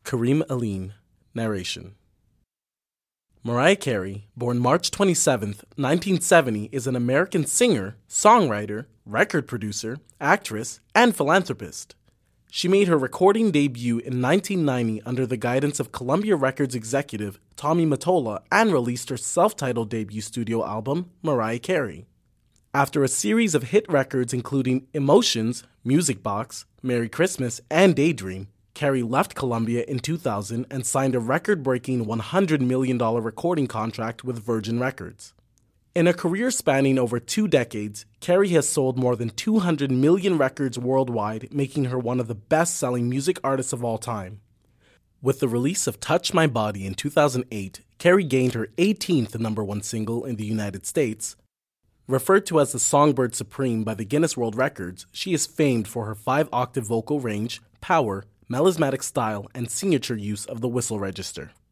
Kareem Aline. Narration. Mariah Carey, born March 27, 1970, is an American singer, songwriter, record producer, actress, and philanthropist. She made her recording debut in 1990 under the guidance of Columbia Records executive Tommy Mottola and released her self-titled debut studio album, Mariah Carey. After a series of hit records including Emotions, Music Box, Merry Christmas, and Daydream, Carey left Columbia in 2000 and signed a record-breaking $100 million recording contract with Virgin Records. In a career spanning over 2 decades, Carey has sold more than 200 million records worldwide, making her one of the best-selling music artists of all time. With the release of Touch My Body in 2008, Carey gained her 18th number one single in the United States. Referred to as the Songbird Supreme by the Guinness World Records, she is famed for her 5-octave vocal range, power, melismatic style, and signature use of the whistle register.